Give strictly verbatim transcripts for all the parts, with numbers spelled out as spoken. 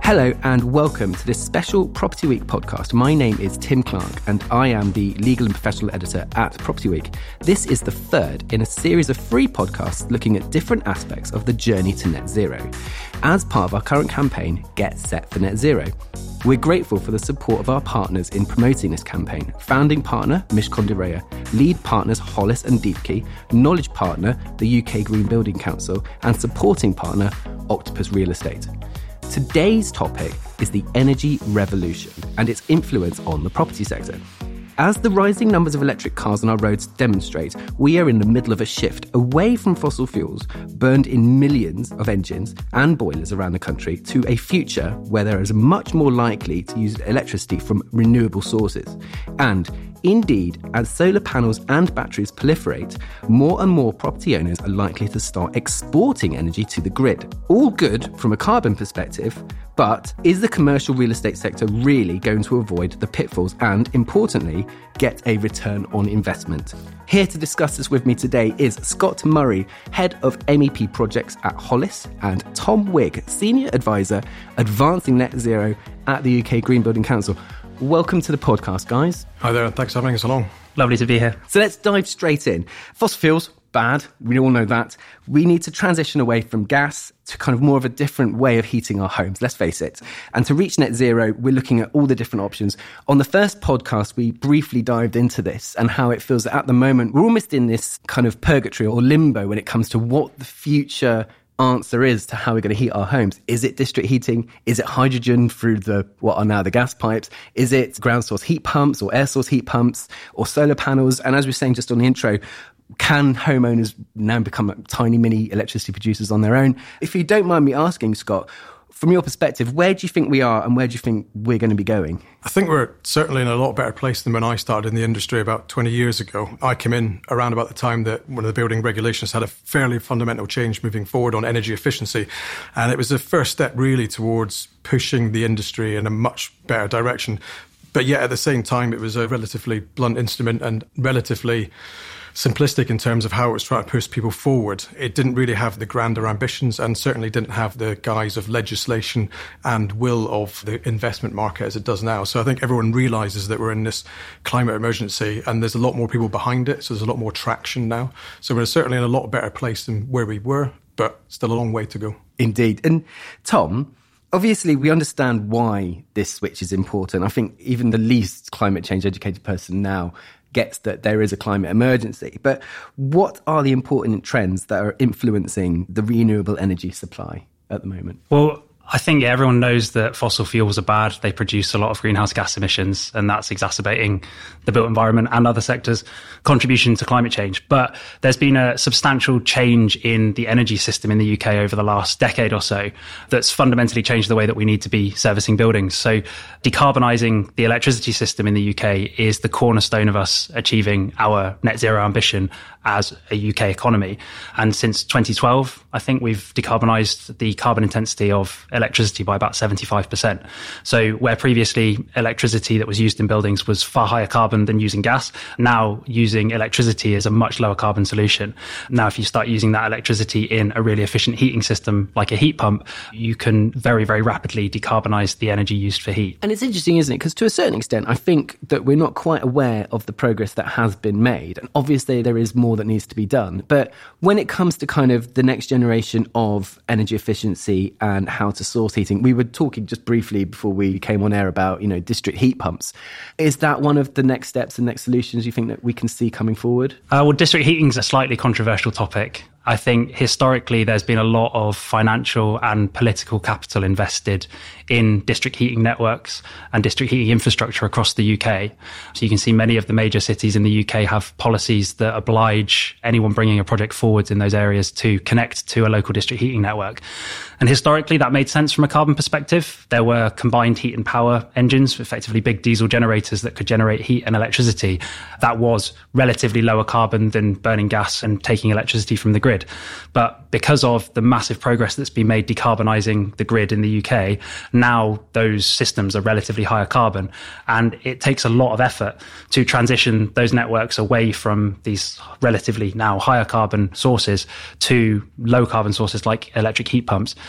Hello and welcome to this special Property Week podcast. My name is Tim Clark and I am the legal and professional editor at Property Week. This is the third in a series of free podcasts looking at different aspects of the journey to net zero as part of our current campaign, Get Set for Net Zero. We're grateful for the support of our partners in promoting this campaign. Founding partner, Mishcon de Reya, lead partners Hollis and Deepkey, knowledge partner, the U K Green Building Council, and supporting partner, Octopus Real Estate. Today's topic is the energy revolution and its influence on the property sector. As the rising numbers of electric cars on our roads demonstrate, we are in the middle of a shift away from fossil fuels burned in millions of engines and boilers around the country to a future where there is much more likely to use electricity from renewable sources. And indeed, as solar panels and batteries proliferate, more and more property owners are likely to start exporting energy to the grid. All good from a carbon perspective, but is the commercial real estate sector really going to avoid the pitfalls and, importantly, get a return on investment? Here to discuss this with me today is Scott Murray, Head of M E P Projects at Hollis, and Tom Wigg, Senior Advisor, Advancing Net Zero at the U K Green Building Council. Welcome to the podcast, guys. Hi there, thanks for having us along. Lovely to be here. So let's dive straight in. Fossil fuels, bad, we all know that. We need to transition away from gas to kind of more of a different way of heating our homes, let's face it. And to reach net zero, we're looking at all the different options. On the first podcast, we briefly dived into this and how it feels that at the moment, we're almost in this kind of purgatory or limbo when it comes to what the future answer is to how we're going to heat our homes. Is it district heating? Is it hydrogen through the what are now the gas pipes? Is it ground source heat pumps or air source heat pumps or solar panels? And as we were saying just on the intro, can homeowners now become tiny mini electricity producers on their own? If you don't mind me asking, Scott, from your perspective, where do you think we are and where do you think we're going to be going? I think we're certainly in a lot better place than when I started in the industry about twenty years ago. I came in around about the time that one of the building regulations had a fairly fundamental change moving forward on energy efficiency. And it was the first step really towards pushing the industry in a much better direction. But yet at the same time, it was a relatively blunt instrument and relatively simplistic in terms of how it was trying to push people forward. It didn't really have the grander ambitions and certainly didn't have the guise of legislation and will of the investment market as it does now. So I think everyone realises that we're in this climate emergency and there's a lot more people behind it, so there's a lot more traction now. So we're certainly in a lot better place than where we were, but still a long way to go. Indeed. And Tom, obviously, we understand why this switch is important. I think even the least climate change educated person now gets that there is a climate emergency. But what are the important trends that are influencing the renewable energy supply at the moment? Well, I think everyone knows that fossil fuels are bad. They produce a lot of greenhouse gas emissions, and that's exacerbating the built environment and other sectors' contribution to climate change. But there's been a substantial change in the energy system in the U K over the last decade or so that's fundamentally changed the way that we need to be servicing buildings. So decarbonising the electricity system in the U K is the cornerstone of us achieving our net zero ambition as a U K economy. And since twenty twelve, I think we've decarbonised the carbon intensity of electricity by about seventy-five percent. So where previously electricity that was used in buildings was far higher carbon than using gas, now using electricity is a much lower carbon solution. Now, if you start using that electricity in a really efficient heating system like a heat pump, you can very, very rapidly decarbonise the energy used for heat. And it's interesting, isn't it? Because to a certain extent, I think that we're not quite aware of the progress that has been made. And obviously there is more that needs to be done. But when it comes to kind of the next generation of energy efficiency and how to source heating, we were talking just briefly before we came on air about, you know, district heat pumps. Is that one of the next steps and next solutions you think that we can see coming forward? Uh, well, district heating is a slightly controversial topic. I think historically there's been a lot of financial and political capital invested in district heating networks and district heating infrastructure across the U K. So you can see many of the major cities in the U K have policies that oblige anyone bringing a project forward in those areas to connect to a local district heating network. And historically that made sense from a carbon perspective. There were combined heat and power engines, effectively big diesel generators that could generate heat and electricity. That was relatively lower carbon than burning gas and taking electricity from the grid. But because of the massive progress that's been made decarbonising the grid in the U K, now those systems are relatively higher carbon. And it takes a lot of effort to transition those networks away from these relatively now higher carbon sources to low carbon sources like electric heat pumps.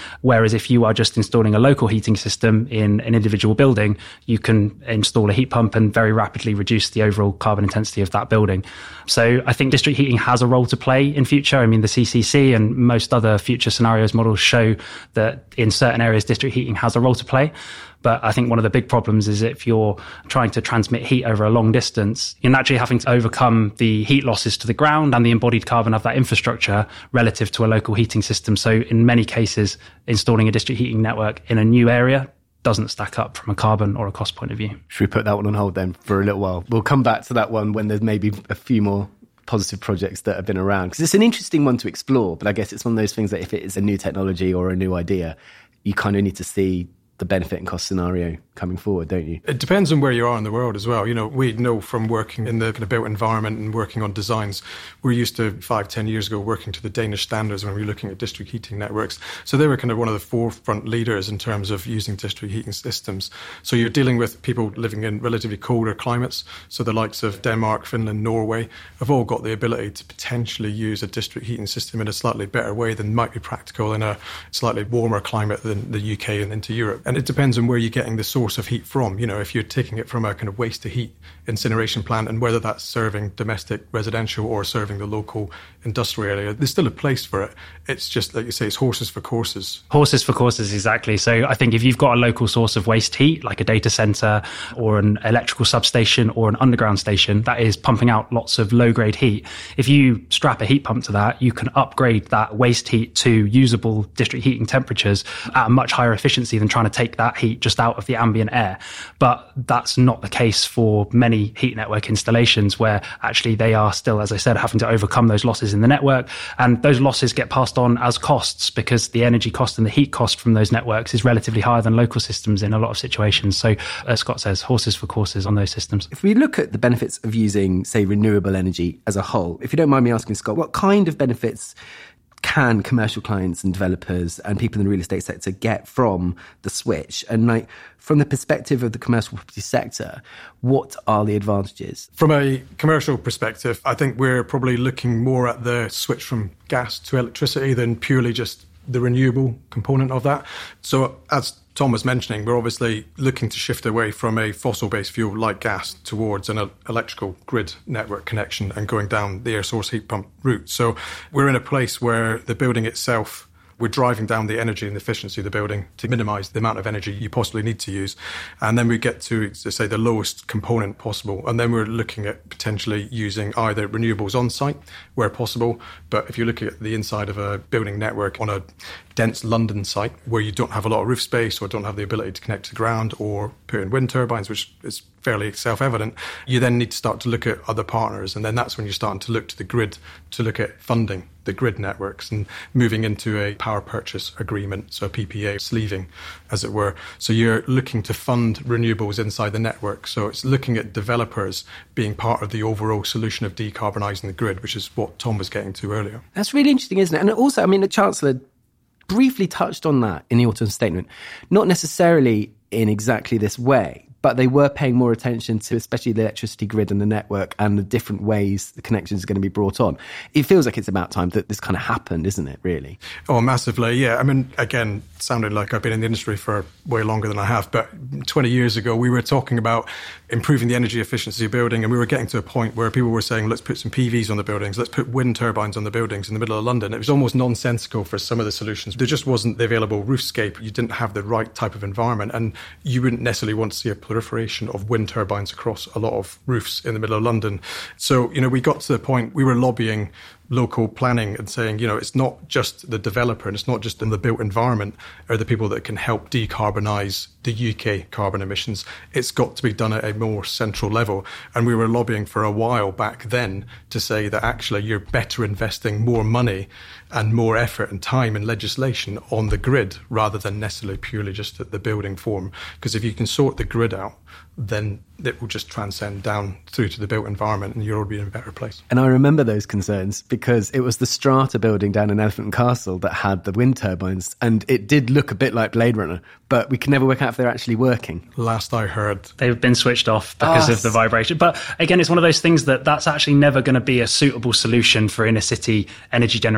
Whereas if you are just installing a local heating system in an individual building, you can install a heat pump and very rapidly reduce the overall carbon intensity of that building. So I think district heating has a role to play in future. I mean, the C C C and most other future scenarios models show that in certain areas, district heating has a role to play. But I think one of the big problems is if you're trying to transmit heat over a long distance, you're naturally having to overcome the heat losses to the ground and the embodied carbon of that infrastructure relative to a local heating system. So in many cases, installing a district heating network in a new area doesn't stack up from a carbon or a cost point of view. Should we put that one on hold then for a little while? We'll come back to that one when there's maybe a few more positive projects that have been around, because it's an interesting one to explore. But I guess it's one of those things that if it is a new technology or a new idea, you kind of need to see the benefit and cost scenario coming forward, don't you? It depends on where you are in the world as well. You know, we know from working in the kind of built environment and working on designs, we're used to five, ten years ago working to the Danish standards when we were looking at district heating networks. So they were kind of one of the forefront leaders in terms of using district heating systems. So you're dealing with people living in relatively colder climates. So the likes of Denmark, Finland, Norway have all got the ability to potentially use a district heating system in a slightly better way than might be practical in a slightly warmer climate than the U K and into Europe. And it depends on where you're getting the source of heat from. You know, if you're taking it from a kind of waste to heat incineration plant and whether that's serving domestic residential or serving the local industrial area, there's still a place for it. It's just, like you say, it's horses for courses. Horses for courses, exactly. So I think if you've got a local source of waste heat, like a data centre or an electrical substation or an underground station that is pumping out lots of low-grade heat, if you strap a heat pump to that, you can upgrade that waste heat to usable district heating temperatures at a much higher efficiency than trying to take that heat just out of the ambient air. But that's not the case for many heat network installations where actually they are still, as I said, having to overcome those losses in the network. And those losses get passed on as costs because the energy cost and the heat cost from those networks is relatively higher than local systems in a lot of situations. So as Scott says, horses for courses on those systems. If we look at the benefits of using, say, renewable energy as a whole, if you don't mind me asking, Scott, what kind of benefits can commercial clients and developers and people in the real estate sector get from the switch? And like from the perspective of the commercial property sector, what are the advantages? From a commercial perspective, I think we're probably looking more at the switch from gas to electricity than purely just the renewable component of that. So as Tom was mentioning, we're obviously looking to shift away from a fossil-based fuel like gas towards an electrical grid network connection and going down the air source heat pump route. So we're in a place where the building itself, we're driving down the energy and the efficiency of the building to minimise the amount of energy you possibly need to use. And then we get to, to say, the lowest component possible. And then we're looking at potentially using either renewables on site where possible. But if you're looking at the inside of a building network on a dense London site where you don't have a lot of roof space or don't have the ability to connect to the ground or put in wind turbines, which is fairly self-evident, you then need to start to look at other partners. And then that's when you're starting to look to the grid to look at funding the grid networks and moving into a power purchase agreement, so a P P A, sleeving, as it were. So you're looking to fund renewables inside the network. So it's looking at developers being part of the overall solution of decarbonising the grid, which is what Tom was getting to earlier. That's really interesting, isn't it? And also, I mean, the Chancellor briefly touched on that in the autumn statement, not necessarily in exactly this way, but they were paying more attention to especially the electricity grid and the network and the different ways the connections are going to be brought on. It feels like it's about time that this kind of happened, isn't it, really? Oh, massively, yeah. I mean, again, sounding like I've been in the industry for way longer than I have, but twenty years ago, we were talking about improving the energy efficiency of building, and we were getting to a point where people were saying, let's put some P Vs on the buildings, let's put wind turbines on the buildings in the middle of London. It was almost nonsensical for some of the solutions. There just wasn't the available roofscape. You didn't have the right type of environment, and you wouldn't necessarily want to see a proliferation of wind turbines across a lot of roofs in the middle of London. So, you know, we got to the point, we were lobbying local planning and saying, you know, it's not just the developer and it's not just in the built environment are the people that can help decarbonise the U K carbon emissions. It's got to be done at a more central level. And we were lobbying for a while back then to say that actually you're better investing more money and more effort and time and legislation on the grid rather than necessarily purely just at the building form. Because if you can sort the grid out, then it will just transcend down through to the built environment and you'll all be in a better place. And I remember those concerns because it was the Strata building down in Elephant and Castle that had the wind turbines, and it did look a bit like Blade Runner, but we can never work out if they're actually working. Last I heard, they've been switched off because oh, of the vibration. But again, it's one of those things that that's actually never going to be a suitable solution for inner city energy generation.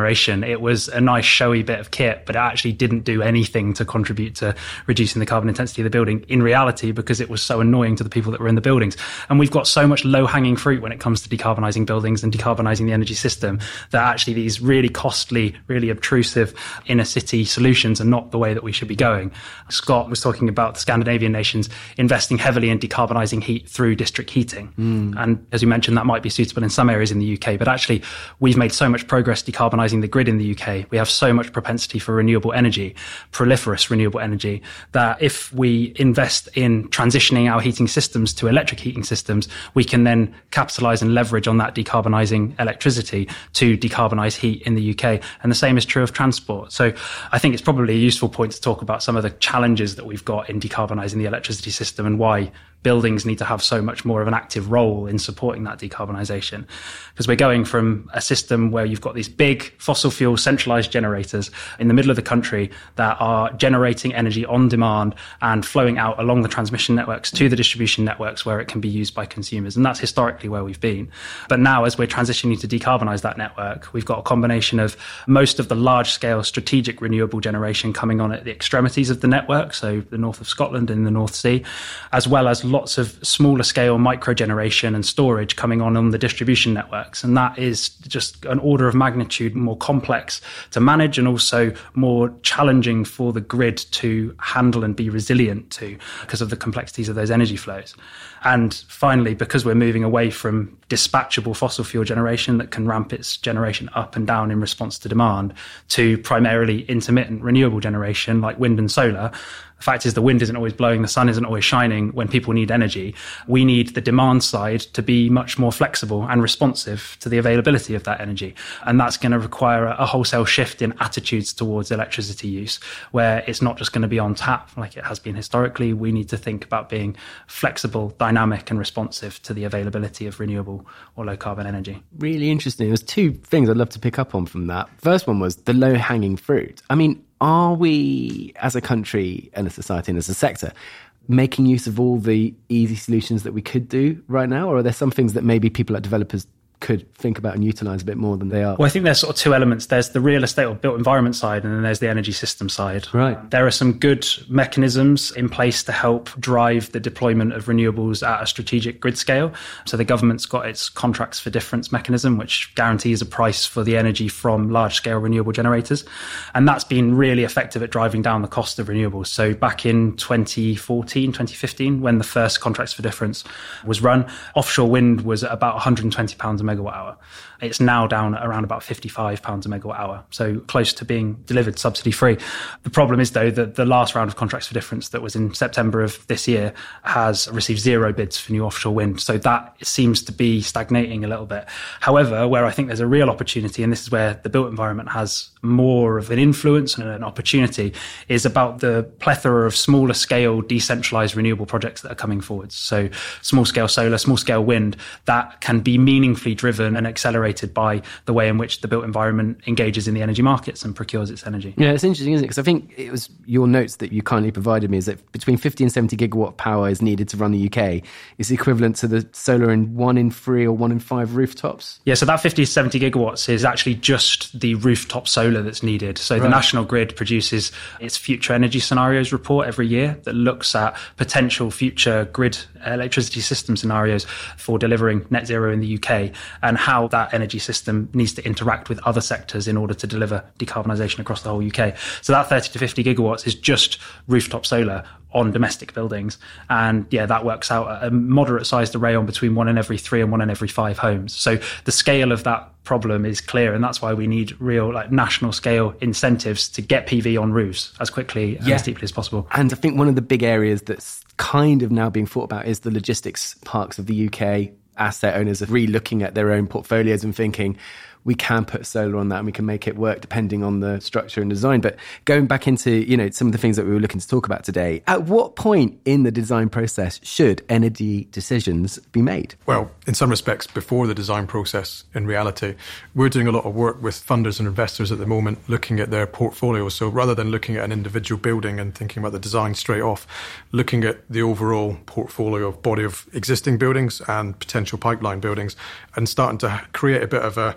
mentioned, it was a nice showy bit of kit, but it actually didn't do anything to contribute to reducing the carbon intensity of the building in reality, because it was so annoying to the people that were in the buildings. And we've got so much low-hanging fruit when it comes to decarbonising buildings and decarbonising the energy system that actually these really costly, really obtrusive inner city solutions are not the way that we should be going. Scott was talking about the Scandinavian nations investing heavily in decarbonising heat through district heating. Mm. And as you mentioned, that might be suitable in some areas in the U K, but actually we've made so much progress decarbonising the grid in the U K. We have so much propensity for renewable energy, proliferous renewable energy, that if we invest in transitioning our heating systems to electric heating systems, we can then capitalise and leverage on that decarbonising electricity to decarbonise heat in the U K. And the same is true of transport. So I think it's probably a useful point to talk about some of the challenges that we've got in decarbonising the electricity system and why buildings need to have so much more of an active role in supporting that decarbonisation. Because we're going from a system where you've got these big fossil fuel centralised generators in the middle of the country that are generating energy on demand and flowing out along the transmission networks to the distribution networks where it can be used by consumers. And that's historically where we've been. But now, as we're transitioning to decarbonise that network, we've got a combination of most of the large-scale strategic renewable generation coming on at the extremities of the network, so the north of Scotland and the North Sea, as well as lots of smaller scale micro generation and storage coming on on the distribution networks. And that is just an order of magnitude more complex to manage and also more challenging for the grid to handle and be resilient to because of the complexities of those energy flows. And finally, because we're moving away from dispatchable fossil fuel generation that can ramp its generation up and down in response to demand to primarily intermittent renewable generation like wind and solar, the fact is the wind isn't always blowing, the sun isn't always shining when people need energy. We need the demand side to be much more flexible and responsive to the availability of that energy. And that's going to require a wholesale shift in attitudes towards electricity use, where it's not just going to be on tap like it has been historically. We need to think about being flexible, dynamic and responsive to the availability of renewable or low carbon energy. Really interesting. There's two things I'd love to pick up on from that. First one was the low hanging fruit. I mean, are we as a country and a society and as a sector making use of all the easy solutions that we could do right now? Or are there some things that maybe people like developers could think about and utilise a bit more than they are? Well, I think there's sort of two elements. There's the real estate or built environment side, and then there's the energy system side. Right. There are some good mechanisms in place to help drive the deployment of renewables at a strategic grid scale. So the government's got its contracts for difference mechanism, which guarantees a price for the energy from large-scale renewable generators. And that's been really effective at driving down the cost of renewables. So back in twenty fourteen, twenty fifteen, when the first contracts for difference was run, offshore wind was at about one hundred twenty pounds a megawatt hour. It's now down at around about fifty-five pounds a megawatt hour, so close to being delivered subsidy free. The problem is, though, that the last round of contracts for difference that was in September of this year has received zero bids for new offshore wind. So that seems to be stagnating a little bit. However, where I think there's a real opportunity, and this is where the built environment has more of an influence and an opportunity, is about the plethora of smaller scale decentralized renewable projects that are coming forward. So small scale solar, small scale wind, that can be meaningfully driven and accelerated by the way in which the built environment engages in the energy markets and procures its energy. Yeah, it's interesting, isn't it? Because I think it was your notes that you kindly provided me is that between fifty and seventy gigawatt power is needed to run the U K. Is equivalent to the solar in one in three or one in five rooftops? Yeah, so that fifty to seventy gigawatts is actually just the rooftop solar that's needed. So right. The National Grid produces its future energy scenarios report every year that looks at potential future grid electricity system scenarios for delivering net zero in the U K and how that energy system needs to interact with other sectors in order to deliver decarbonisation across the whole U K. So that thirty to fifty gigawatts is just rooftop solar on domestic buildings. And yeah, that works out at a moderate sized array on between one in every three and one in every five homes. So the scale of that problem is clear, and that's why we need real like national scale incentives to get P V on roofs as quickly and yeah. as deeply as possible. And I think one of the big areas that's kind of now being thought about is the logistics parks of the U K. Asset owners are re-looking at their own portfolios and thinking, we can put solar on that and we can make it work depending on the structure and design. But going back into, you know, some of the things that we were looking to talk about today, at what point in the design process should energy decisions be made? Well, in some respects, before the design process, in reality, we're doing a lot of work with funders and investors at the moment, looking at their portfolios. So rather than looking at an individual building and thinking about the design straight off, looking at the overall portfolio of body of existing buildings and potential pipeline buildings and starting to create a bit of a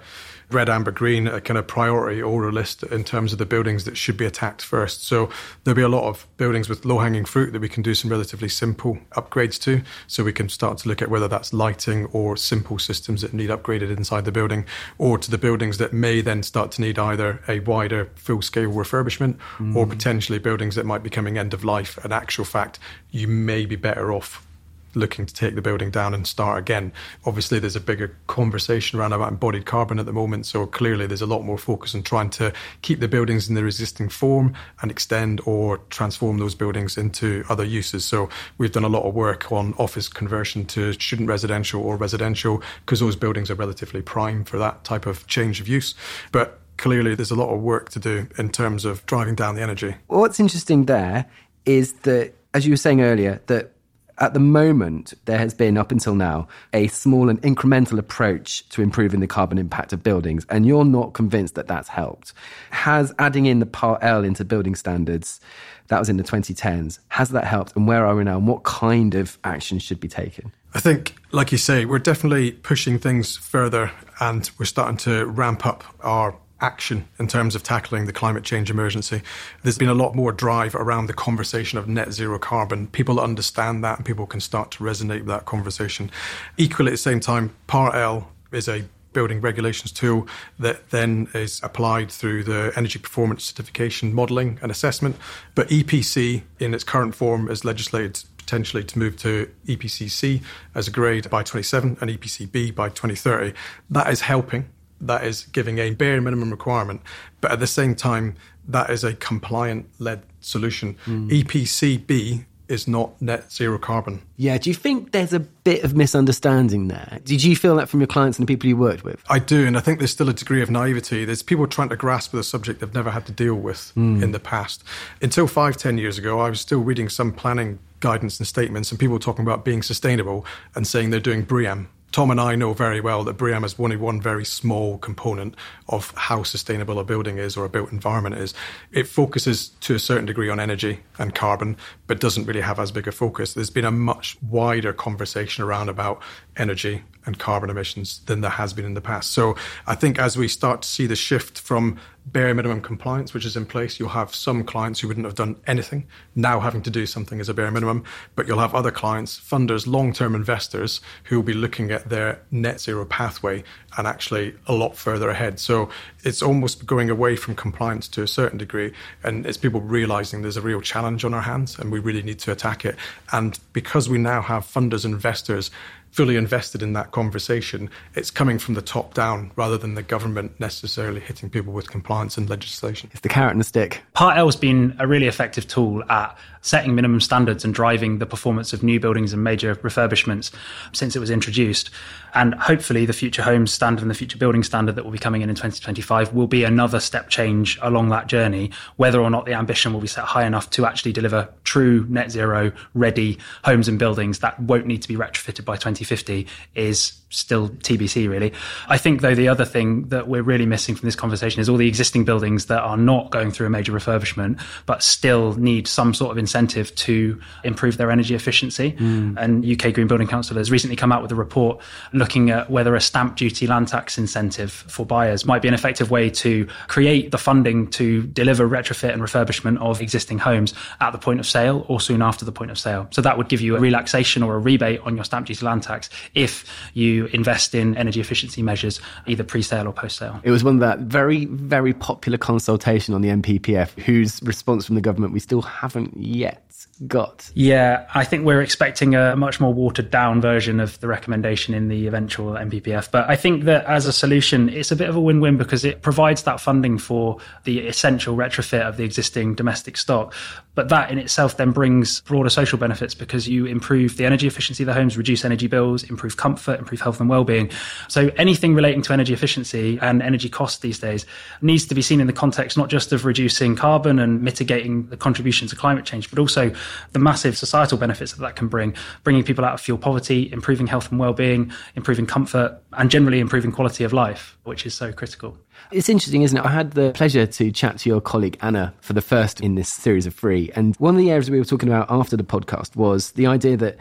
red, amber, green, a kind of priority order list in terms of the buildings that should be attacked first. So there'll be a lot of buildings with low-hanging fruit that we can do some relatively simple upgrades to. So we can start to look at whether that's lighting or simple systems that need upgraded inside the building, or to the buildings that may then start to need either a wider full-scale refurbishment mm. or potentially buildings that might be coming end of life. In actual fact, you may be better off looking to take the building down and start again. Obviously, there's a bigger conversation around about embodied carbon at the moment, so clearly there's a lot more focus on trying to keep the buildings in their existing form and extend or transform those buildings into other uses. So we've done a lot of work on office conversion to student residential or residential, because those buildings are relatively prime for that type of change of use. But clearly there's a lot of work to do in terms of driving down the energy. What's interesting there is that, as you were saying earlier, that at the moment, there has been, up until now, a small and incremental approach to improving the carbon impact of buildings, and you're not convinced that that's helped. Has adding in the Part L into building standards, that was in the twenty tens, has that helped, and where are we now, and what kind of action should be taken? I think, like you say, we're definitely pushing things further, and we're starting to ramp up our action in terms of tackling the climate change emergency. There's been a lot more drive around the conversation of net zero carbon. People understand that, and people can start to resonate with that conversation. Equally, at the same time, Part L is a building regulations tool that then is applied through the energy performance certification modelling and assessment. But E P C in its current form is legislated potentially to move to E P C C as a grade by twenty-seven and E P C B by twenty thirty. That is helping. That is giving a bare minimum requirement. But at the same time, that is a compliant-led solution. Mm. E P C B is not net zero carbon. Yeah, do you think there's a bit of misunderstanding there? Did you feel that from your clients and the people you worked with? I do, and I think there's still a degree of naivety. There's people trying to grasp with a subject they've never had to deal with mm. in the past. Until five, ten years ago, I was still reading some planning guidance and statements and people talking about being sustainable and saying they're doing BREEAM. Tom and I know very well that BREEAM is only one very small component of how sustainable a building is or a built environment is. It focuses to a certain degree on energy and carbon, but doesn't really have as big a focus. There's been a much wider conversation around about energy and carbon emissions than there has been in the past. So I think as we start to see the shift from bare minimum compliance, which is in place, you'll have some clients who wouldn't have done anything now having to do something as a bare minimum, but you'll have other clients, funders, long-term investors who will be looking at their net zero pathway and actually a lot further ahead. So it's almost going away from compliance to a certain degree, and it's people realising there's a real challenge on our hands and we really need to attack it. And because we now have funders and investors fully invested in that conversation, it's coming from the top down rather than the government necessarily hitting people with compliance and legislation. It's the carrot and the stick. Part L has been a really effective tool at setting minimum standards and driving the performance of new buildings and major refurbishments since it was introduced. And hopefully the Future Homes Standard and the Future Building Standard that will be coming in in twenty twenty-five will be another step change along that journey, whether or not the ambition will be set high enough to actually deliver true net zero ready homes and buildings that won't need to be retrofitted by twenty fifty is still T B C, really. I think, though, the other thing that we're really missing from this conversation is all the existing buildings that are not going through a major refurbishment, but still need some sort of incentive to improve their energy efficiency. Mm. And U K Green Building Council has recently come out with a report looking at whether a stamp duty land tax incentive for buyers might be an effective way to create the funding to deliver retrofit and refurbishment of existing homes at the point of sale or soon after the point of sale. So that would give you a relaxation or a rebate on your stamp duty land tax if you invest in energy efficiency measures, either pre-sale or post-sale. It was one of that very, very popular consultation on the M P P F, whose response from the government we still haven't yet got. Yeah, I think we're expecting a much more watered down version of the recommendation in the eventual M P P F. But I think that as a solution, it's a bit of a win-win because it provides that funding for the essential retrofit of the existing domestic stock. But that in itself then brings broader social benefits because you improve the energy efficiency of the homes, reduce energy bills, improve comfort, improve health and well-being. So anything relating to energy efficiency and energy costs these days needs to be seen in the context not just of reducing carbon and mitigating the contribution to climate change, but also the massive societal benefits that that can bring, bringing people out of fuel poverty, improving health and well-being, improving comfort, and generally improving quality of life, which is so critical. It's interesting, isn't it? I had the pleasure to chat to your colleague Anna for the first in this series of Free. And one of the areas we were talking about after the podcast was the idea that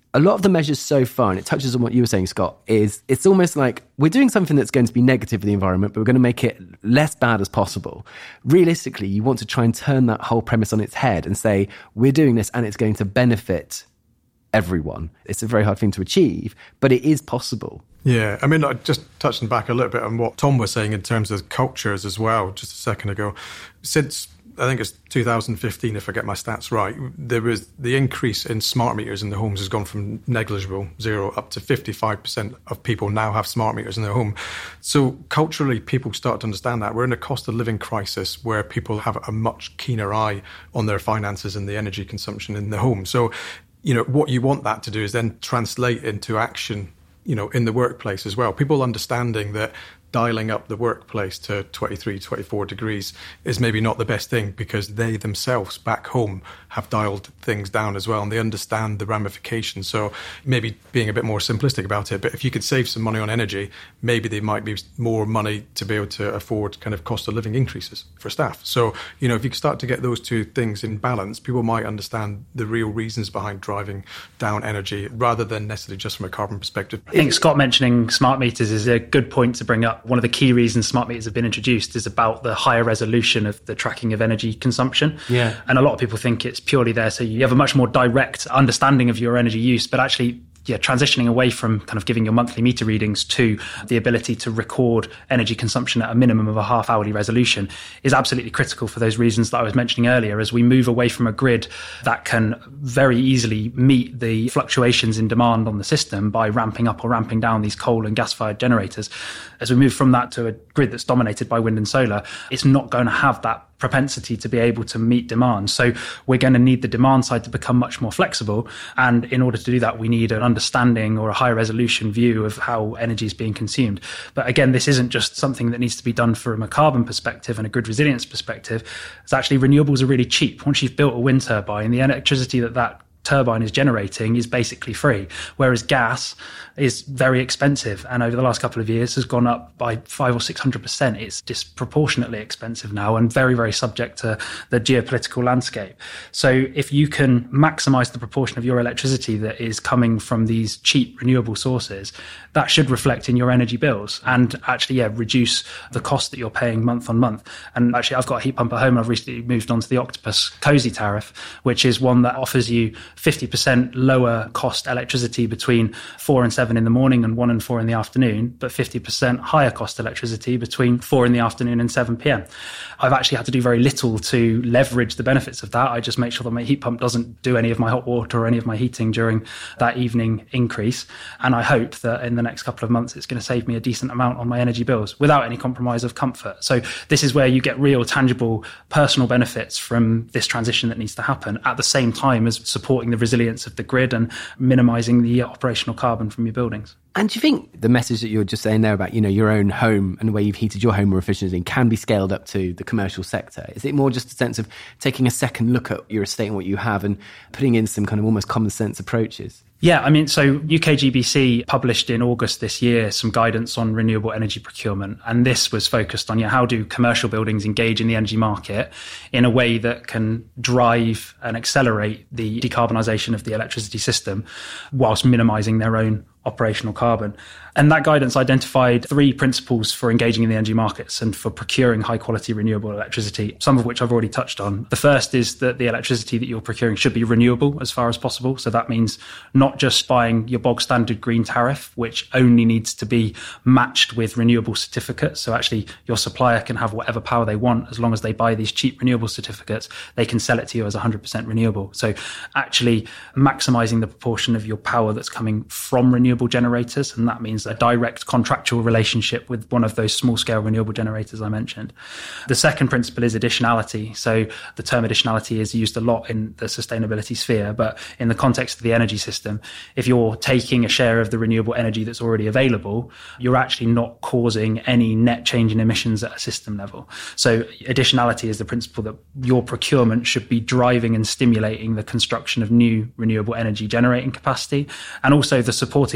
a lot of the measures so far, and it touches on what you were saying, Scott, is it's almost like we're doing something that's going to be negative for the environment, but we're going to make it less bad as possible. Realistically, you want to try and turn that whole premise on its head and say, we're doing this and it's going to benefit everyone. It's a very hard thing to achieve, but it is possible. Yeah, I mean, just touching back a little bit on what Tom was saying in terms of cultures as well, just a second ago. Since, I think it's two thousand fifteen, if I get my stats right, there was the increase in smart meters in the homes has gone from negligible, zero, up to fifty-five percent of people now have smart meters in their home. So culturally, people start to understand that. We're in a cost of living crisis where people have a much keener eye on their finances and the energy consumption in the home. So, you know, what you want that to do is then translate into action, you know, in the workplace as well. People understanding that dialing up the workplace to twenty-three, twenty-four degrees is maybe not the best thing because they themselves back home have dialed things down as well and they understand the ramifications. So maybe being a bit more simplistic about it, but if you could save some money on energy, maybe there might be more money to be able to afford kind of cost of living increases for staff. So, you know, if you start to get those two things in balance, people might understand the real reasons behind driving down energy rather than necessarily just from a carbon perspective. I think Scott mentioning smart meters is a good point to bring up. One of the key reasons smart meters have been introduced is about the higher resolution of the tracking of energy consumption. Yeah. And a lot of people think it's purely there so you have a much more direct understanding of your energy use, but actually yeah, transitioning away from kind of giving your monthly meter readings to the ability to record energy consumption at a minimum of a half hourly resolution is absolutely critical for those reasons that I was mentioning earlier. As we move away from a grid that can very easily meet the fluctuations in demand on the system by ramping up or ramping down these coal and gas-fired generators, as we move from that to a grid that's dominated by wind and solar, it's not going to have that propensity to be able to meet demand. So we're going to need the demand side to become much more flexible. And in order to do that, we need an understanding or a high resolution view of how energy is being consumed. But again, this isn't just something that needs to be done from a carbon perspective and a grid resilience perspective. It's actually renewables are really cheap. Once you've built a wind turbine, the electricity that that turbine is generating is basically free, whereas gas is very expensive and over the last couple of years has gone up by five or six hundred percent. It's disproportionately expensive now and very, very subject to the geopolitical landscape. So if you can maximize the proportion of your electricity that is coming from these cheap renewable sources, that should reflect in your energy bills and actually, yeah, reduce the cost that you're paying month on month. And actually, I've got a heat pump at home. I've recently moved on to the Octopus Cozy tariff, which is one that offers you fifty percent lower cost electricity between four and seven in the morning and one and four in the afternoon, but fifty percent higher cost electricity between four in the afternoon and seven p.m. I've actually had to do very little to leverage the benefits of that. I just make sure that my heat pump doesn't do any of my hot water or any of my heating during that evening increase. And I hope that in the next couple of months, it's going to save me a decent amount on my energy bills without any compromise of comfort. So this is where you get real, tangible, personal benefits from this transition that needs to happen at the same time as supporting the resilience of the grid and minimising the operational carbon from your buildings. And do you think the message that you were just saying there about, you know, your own home and the way you've heated your home more efficiently can be scaled up to the commercial sector? Is it more just a sense of taking a second look at your estate and what you have and putting in some kind of almost common sense approaches? Yeah, I mean, so U K G B C published in August this year some guidance on renewable energy procurement. And this was focused on, yeah, how do commercial buildings engage in the energy market in a way that can drive and accelerate the decarbonisation of the electricity system whilst minimising their own operational carbon. And that guidance identified three principles for engaging in the energy markets and for procuring high quality renewable electricity, some of which I've already touched on. The first is that the electricity that you're procuring should be renewable as far as possible. So that means not just buying your bog standard green tariff, which only needs to be matched with renewable certificates. So actually your supplier can have whatever power they want as long as they buy these cheap renewable certificates, they can sell it to you as one hundred percent renewable. So actually maximising the proportion of your power that's coming from renewable generators, and that means a direct contractual relationship with one of those small-scale renewable generators I mentioned. The second principle is additionality. So the term additionality is used a lot in the sustainability sphere, but in the context of the energy system, if you're taking a share of the renewable energy that's already available, you're actually not causing any net change in emissions at a system level. So additionality is the principle that your procurement should be driving and stimulating the construction of new renewable energy generating capacity, and also the supporting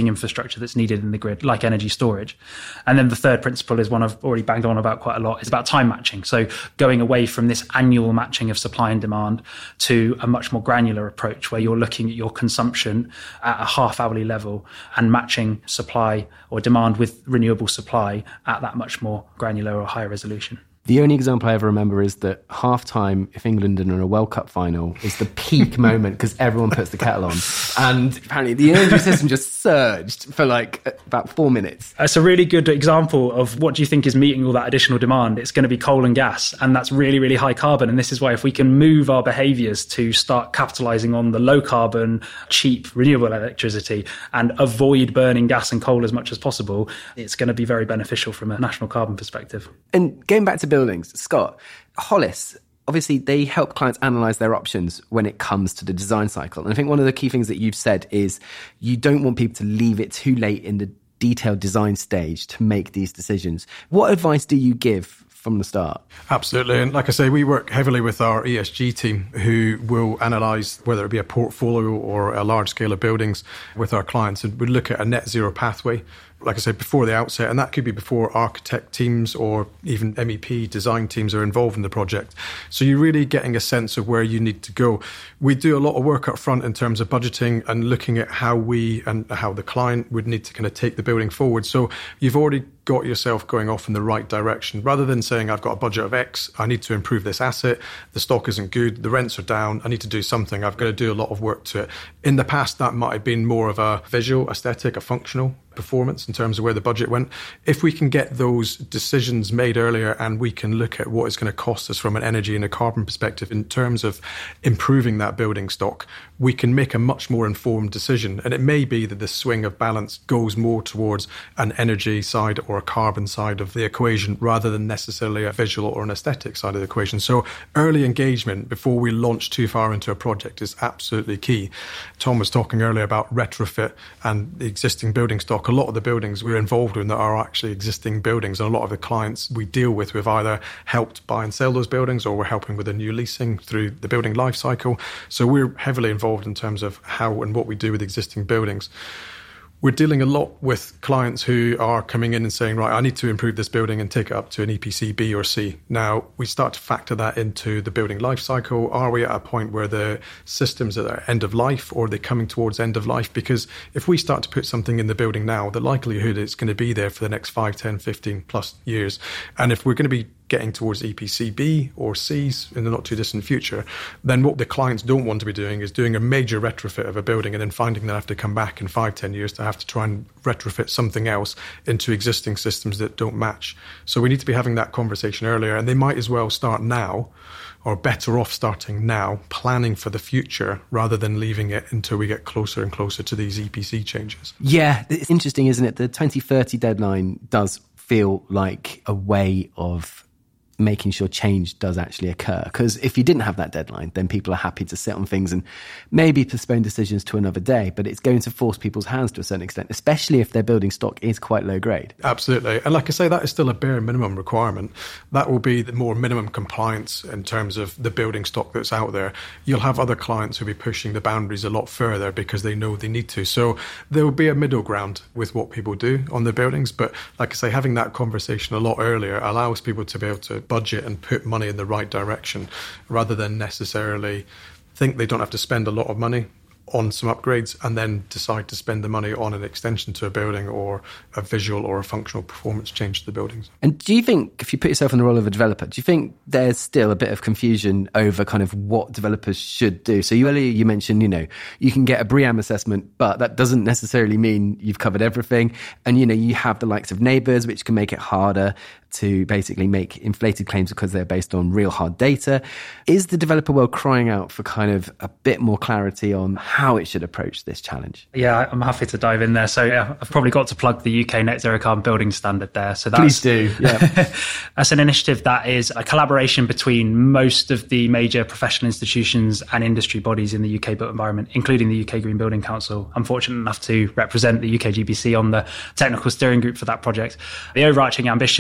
supporting infrastructure that's needed in the grid, like energy storage. And then the third principle is one I've already banged on about quite a lot. It's about time matching. So going away from this annual matching of supply and demand to a much more granular approach where you're looking at your consumption at a half hourly level and matching supply or demand with renewable supply at that much more granular or higher resolution. The only example I ever remember is that half-time, if England are in a World Cup final, is the peak moment because everyone puts the kettle on. And apparently the energy system just surged for like about four minutes. It's a really good example of what do you think is meeting all that additional demand. It's going to be coal and gas, and that's really, really high carbon. And this is why if we can move our behaviours to start capitalising on the low carbon, cheap, renewable electricity and avoid burning gas and coal as much as possible, it's going to be very beneficial from a national carbon perspective. And going back to buildings, Scott, Hollis, obviously they help clients analyse their options when it comes to the design cycle. And I think one of the key things that you've said is you don't want people to leave it too late in the detailed design stage to make these decisions. What advice do you give from the start? Absolutely. And like I say, we work heavily with our E S G team who will analyse whether it be a portfolio or a large scale of buildings with our clients, and we look at a net zero pathway, like I said, before the outset, and that could be before architect teams or even M E P design teams are involved in the project. So you're really getting a sense of where you need to go. We do a lot of work up front in terms of budgeting and looking at how we and how the client would need to kind of take the building forward. So you've already got yourself going off in the right direction. Rather than saying, I've got a budget of X, I need to improve this asset, the stock isn't good, the rents are down, I need to do something, I've got to do a lot of work to it. In the past, that might have been more of a visual, aesthetic, a functional performance in terms of where the budget went. If we can get those decisions made earlier and we can look at what it's going to cost us from an energy and a carbon perspective in terms of improving that building stock, we can make a much more informed decision. And it may be that the swing of balance goes more towards an energy side or a carbon side of the equation rather than necessarily a visual or an aesthetic side of the equation. So early engagement before we launch too far into a project is absolutely key. Tom was talking earlier about retrofit and the existing building stock. A lot of the buildings we're involved in that are actually existing buildings, and a lot of the clients we deal with, we've either helped buy and sell those buildings or we're helping with a new leasing through the building life cycle. So we're heavily involved in terms of how and what we do with existing buildings. We're dealing a lot with clients who are coming in and saying, right, I need to improve this building and take it up to an E P C B or C. Now, we start to factor that into the building life cycle. Are we at a point where the systems are end of life, or are they coming towards end of life? Because if we start to put something in the building now, the likelihood it's going to be there for the next five, ten, fifteen plus years. And if we're going to be getting towards E P C B or Cs in the not too distant future, then what the clients don't want to be doing is doing a major retrofit of a building and then finding they have to come back in five, ten years to have to try and retrofit something else into existing systems that don't match. So we need to be having that conversation earlier, and they might as well start now, or better off starting now, planning for the future rather than leaving it until we get closer and closer to these E P C changes. Yeah, it's interesting, isn't it? The twenty thirty deadline does feel like a way of making sure change does actually occur. Because if you didn't have that deadline, then people are happy to sit on things and maybe postpone decisions to another day. But it's going to force people's hands to a certain extent, especially if their building stock is quite low grade. Absolutely. And like I say, that is still a bare minimum requirement. That will be the more minimum compliance in terms of the building stock that's out there. You'll have other clients who'll be pushing the boundaries a lot further because they know they need to. So there will be a middle ground with what people do on their buildings. But like I say, having that conversation a lot earlier allows people to be able to budget and put money in the right direction rather than necessarily think they don't have to spend a lot of money on some upgrades and then decide to spend the money on an extension to a building or a visual or a functional performance change to the buildings. And do you think, if you put yourself in the role of a developer, do you think there's still a bit of confusion over kind of what developers should do? So you earlier you mentioned, you know, you can get a BREEAM assessment, but that doesn't necessarily mean you've covered everything. And, you know, you have the likes of neighbours, which can make it harder to basically make inflated claims because they're based on real hard data. Is the developer world crying out for kind of a bit more clarity on how it should approach this challenge? Yeah, I'm happy to dive in there. So yeah, I've probably got to plug the U K Net Zero Carbon Building Standard there. So that's, Please do. Yeah. That's an initiative that is a collaboration between most of the major professional institutions and industry bodies in the U K built environment, including the U K Green Building Council. I'm fortunate enough to represent the U K G B C on the technical steering group for that project. The overarching ambition is to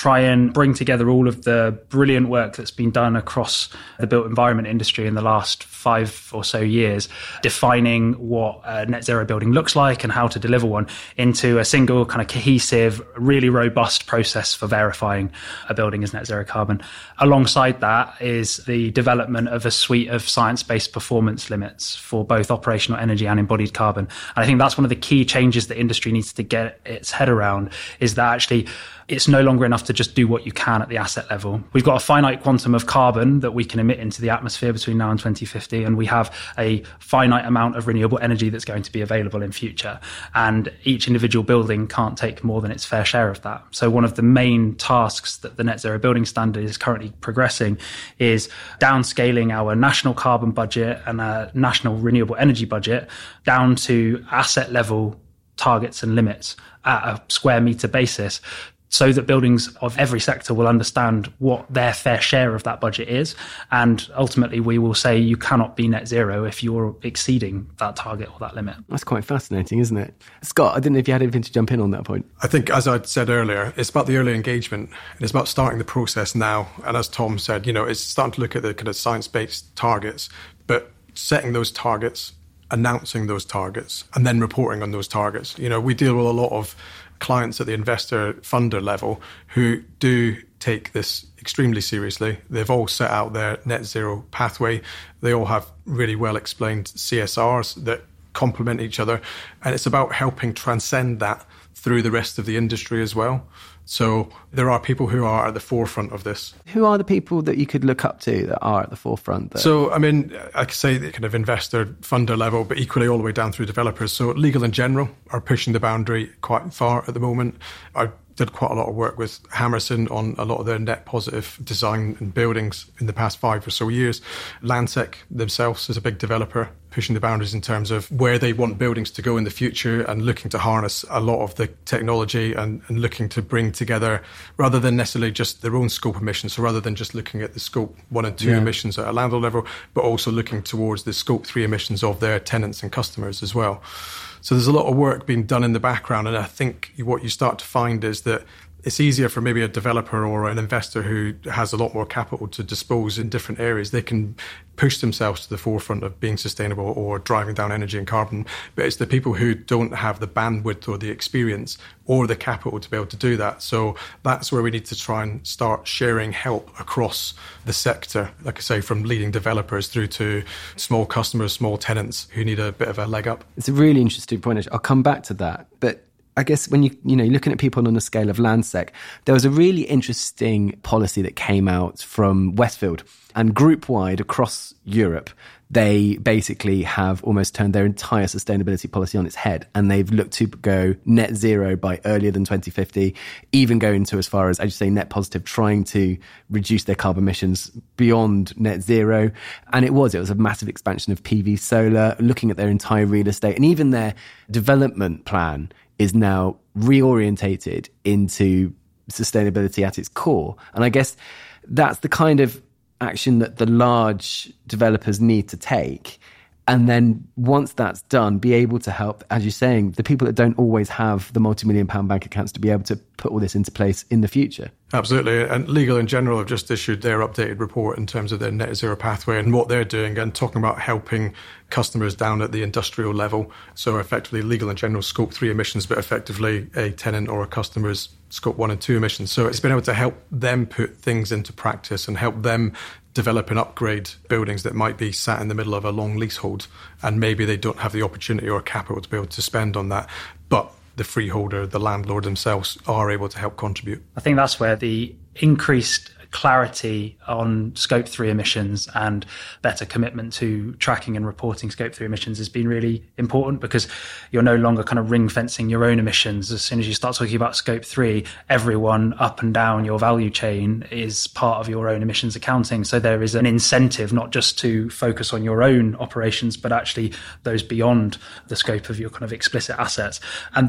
try and bring together all of the brilliant work that's been done across the built environment industry in the last five or so years, defining what a net zero building looks like and how to deliver one into a single kind of cohesive, really robust process for verifying a building as net zero carbon. Alongside that is the development of a suite of science-based performance limits for both operational energy and embodied carbon. And I think that's one of the key changes that industry needs to get its head around, is that actually it's no longer enough to just do what you can at the asset level. We've got a finite quantum of carbon that we can emit into the atmosphere between now and twenty fifty, and we have a finite amount of renewable energy that's going to be available in future. And each individual building can't take more than its fair share of that. So one of the main tasks that the Net Zero Building Standard is currently progressing is downscaling our national carbon budget and a national renewable energy budget down to asset level targets and limits at a square metre basis, so that buildings of every sector will understand what their fair share of that budget is. And ultimately, we will say you cannot be net zero if you're exceeding that target or that limit. That's quite fascinating, isn't it? Scott, I didn't know if you had anything to jump in on that point. I think, as I said earlier, it's about the early engagement. It's about starting the process now. And as Tom said, you know, it's starting to look at the kind of science-based targets, but setting those targets, announcing those targets, and then reporting on those targets. You know, we deal with a lot of clients at the investor funder level who do take this extremely seriously. They've all set out their net zero pathway. They all have really well explained C S Rs that complement each other. And it's about helping transcend that through the rest of the industry as well. So there are people who are at the forefront of this. Who are the people that you could look up to that are at the forefront? That... So, I mean, I could say the kind of investor funder level, but equally all the way down through developers. So Legal & General are pushing the boundary quite far at the moment. I did quite a lot of work with Hammerson on a lot of their net positive design and buildings in the past five or so years. Landsec themselves is a big developer pushing the boundaries in terms of where they want buildings to go in the future and looking to harness a lot of the technology and, and looking to bring together, rather than necessarily just their own scope emissions, so rather than just looking at the scope one and two yeah. emissions at a landlord level, but also looking towards the scope three emissions of their tenants and customers as well. So there's a lot of work being done in the background, and I think what you start to find is that it's easier for maybe a developer or an investor who has a lot more capital to dispose in different areas. They can push themselves to the forefront of being sustainable or driving down energy and carbon. But it's the people who don't have the bandwidth or the experience or the capital to be able to do that. So that's where we need to try and start sharing help across the sector, like I say, from leading developers through to small customers, small tenants who need a bit of a leg up. It's a really interesting point. I'll come back to that. But I guess when you, you know, you're looking at people on the scale of Landsec, there was a really interesting policy that came out from Westfield, and group wide across Europe, they basically have almost turned their entire sustainability policy on its head, and they've looked to go net zero by earlier than twenty fifty, even going to as far as, as you say, net positive, trying to reduce their carbon emissions beyond net zero. And it was, it was a massive expansion of P V solar, looking at their entire real estate, and even their development plan is now reorientated into sustainability at its core. And I guess that's the kind of action that the large developers need to take. And then once that's done, be able to help, as you're saying, the people that don't always have the multi-million pound bank accounts to be able to put all this into place in the future. Absolutely. And Legal & General have just issued their updated report in terms of their net zero pathway and what they're doing, and talking about helping customers down at the industrial level. So effectively Legal & General scope three emissions, but effectively a tenant or a customer's scope one and two emissions. So it's been able to help them put things into practice and help them develop and upgrade buildings that might be sat in the middle of a long leasehold, and maybe they don't have the opportunity or capital to be able to spend on that. But the freeholder, the landlord themselves are able to help contribute. I think that's where the increased clarity on scope three emissions and better commitment to tracking and reporting scope three emissions has been really important, because you're no longer kind of ring fencing your own emissions. As soon as you start talking about scope three, everyone up and down your value chain is part of your own emissions accounting. So there is an incentive not just to focus on your own operations, but actually those beyond the scope of your kind of explicit assets. And that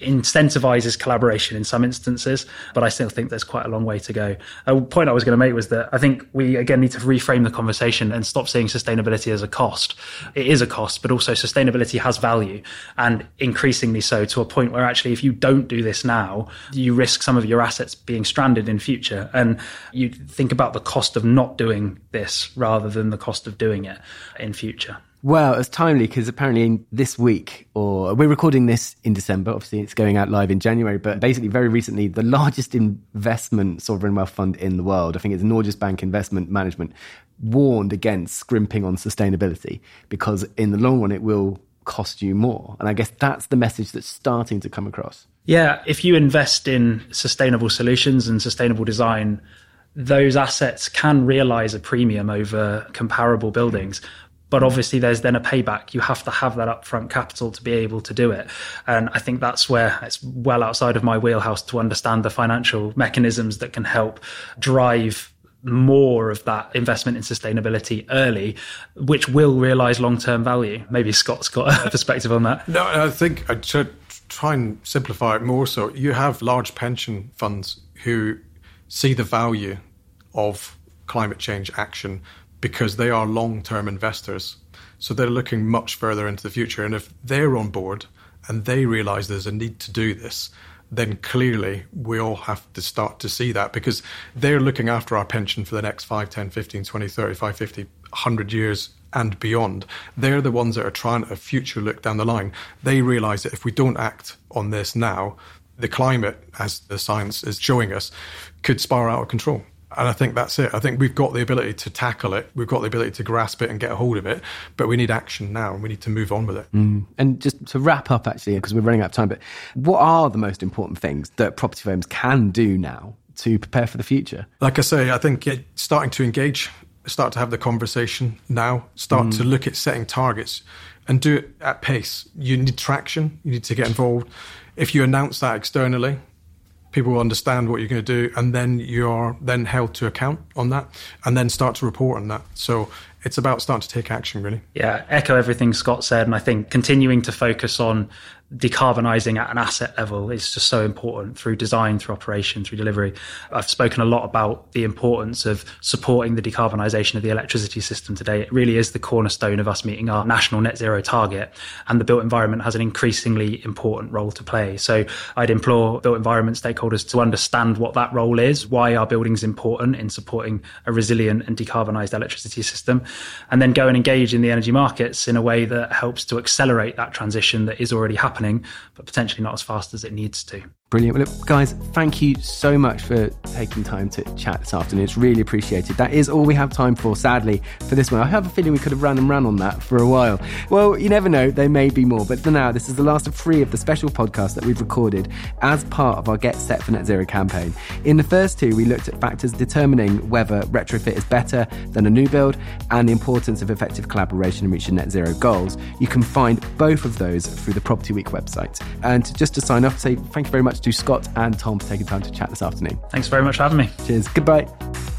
incentivizes collaboration in some instances, but I still think there's quite a long way to go. A point I was going to make was that I think we, again, need to reframe the conversation and stop seeing sustainability as a cost. It is a cost, but also sustainability has value, and increasingly so, to a point where actually if you don't do this now, you risk some of your assets being stranded in future. And you think about the cost of not doing this rather than the cost of doing it in future. Well, it's timely because apparently this week, or we're recording this in December, obviously it's going out live in January, but basically very recently, the largest investment sovereign wealth fund in the world, I think it's Norges Bank Investment Management, warned against scrimping on sustainability because in the long run it will cost you more. And I guess that's the message that's starting to come across. Yeah, if you invest in sustainable solutions and sustainable design, those assets can realise a premium over comparable buildings. But obviously there's then a payback. You have to have that upfront capital to be able to do it. And I think that's where it's well outside of my wheelhouse to understand the financial mechanisms that can help drive more of that investment in sustainability early, which will realise long-term value. Maybe Scott's got a perspective on that. No, I think I should try and simplify it more so. You have large pension funds who see the value of climate change action because they are long-term investors. So they're looking much further into the future. And if they're on board and they realise there's a need to do this, then clearly we all have to start to see that, because they're looking after our pension for the next five, ten, fifteen, twenty, thirty-five, fifty, one hundred years and beyond. They're the ones that are trying to future look down the line. They realise that if we don't act on this now, the climate, as the science is showing us, could spiral out of control. And I think that's it. I think we've got the ability to tackle it. We've got the ability to grasp it and get a hold of it. But we need action now, and we need to move on with it. Mm. And just to wrap up, actually, because we're running out of time, but what are the most important things that property firms can do now to prepare for the future? Like I say, I think yeah, starting to engage, start to have the conversation now, start mm. to look at setting targets and do it at pace. You need traction. You need to get involved. If you announce that externally, people will understand what you're going to do, and then you're then held to account on that, and then start to report on that. So it's about starting to take action, really. Yeah, echo everything Scott said. And I think continuing to focus on decarbonising at an asset level is just so important through design, through operation, through delivery. I've spoken a lot about the importance of supporting the decarbonisation of the electricity system today. It really is the cornerstone of us meeting our national net zero target, and the built environment has an increasingly important role to play. So I'd implore built environment stakeholders to understand what that role is, why our building's important in supporting a resilient and decarbonised electricity system, and then go and engage in the energy markets in a way that helps to accelerate that transition that is already happening, but potentially not as fast as it needs to. Brilliant. Well, look, guys, thank you so much for taking time to chat this afternoon. It's really appreciated. That is all we have time for, sadly, for this one. I have a feeling we could have ran and ran on that for a while. Well, you never know. There may be more. But for now, this is the last of three of the special podcasts that we've recorded as part of our Get Set for Net Zero campaign. In the first two, we looked at factors determining whether retrofit is better than a new build and the importance of effective collaboration in reaching net zero goals. You can find both of those through the Property Week website. And just to sign off, say thank you very much to Scott and Tom for taking time to chat this afternoon. Thanks very much for having me. Cheers. Goodbye.